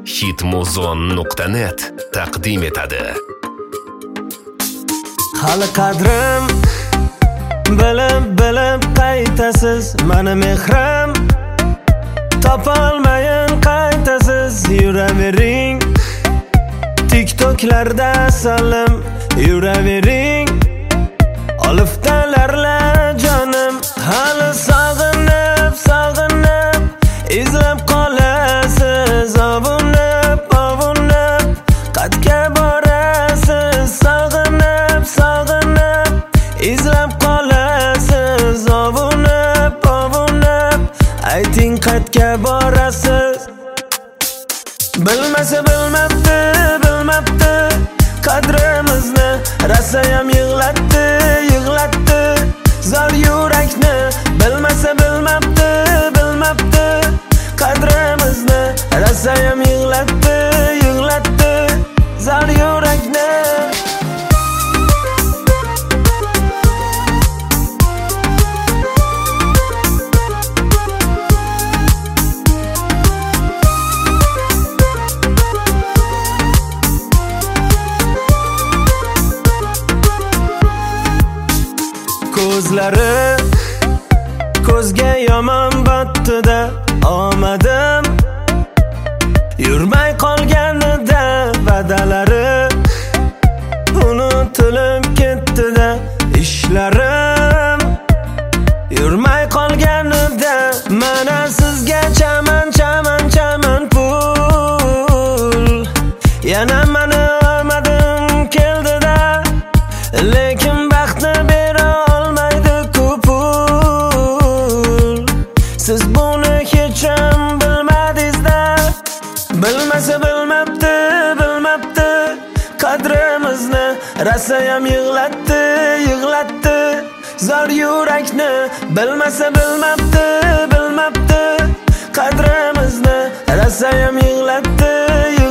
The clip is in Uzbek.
hitmuzon.net taqdim etadi. Hali qadrim bilib qaytasiz, meni mehrim topolmayin qaytasiz. Yuravering TikToklarda salim, yuravering oliftalarla jonim. Hali sog'inib izlab qolasiz, ovunib qatga borasiz. Sog'inib izlab qolasiz, ovunib ayting qatga borasiz. Bilmasa bilmabdi qadrimizni, rasayam yig'latdi zor yurakni. Bilmasa bilmabdi qadrimizni, rasayam yig'latdi zor yurakni. Ko'zlari ko'zga yomon botdi-da, omadim yurmay qolganida, va'dalari unutilib ketdi-da, ishlarim yurmay qolganida. Mana sizga chaman pul, yana meni olmadim keldi-da, lekin baxtni bera olmaydi-ku pul. Siz buni hech ham bilmadingiz-da. Bilmasa bilmabdi qadrimizni, rasayam yig'latdi zor yurakni. Bilmasa bilmabdi qadrimizni, rasayam yig'latdi